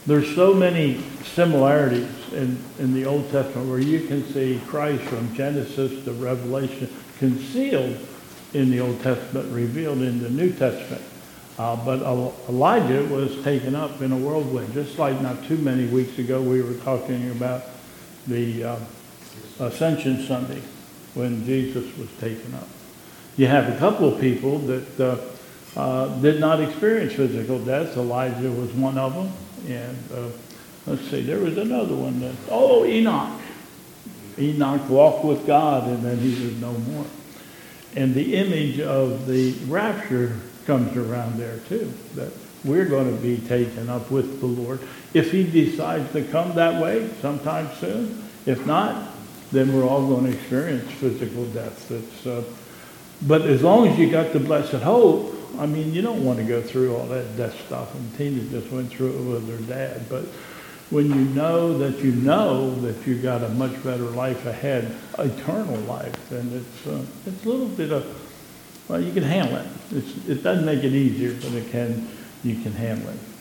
There's so many similarities in the Old Testament where you can see Christ from Genesis to Revelation concealed in the Old Testament, revealed in the New Testament. But Elijah was taken up in a whirlwind, just like not too many weeks ago we were talking about the Ascension Sunday when Jesus was taken up. You have a couple of people that did not experience physical death. Elijah was one of them. And let's see, there was another one Enoch. Enoch walked with God and then he was no more. And the image of the rapture comes around there too, that we're going to be taken up with the Lord if he decides to come that way sometime soon. If not, then we're all going to experience physical death. But as long as you got the blessed hope, I mean, you don't want to go through all that death stuff. And Tina just went through it with her dad. But when you know that you got a much better life ahead, eternal life, then it's a little bit of, well, you can handle it. It doesn't make it easier, but you can handle it.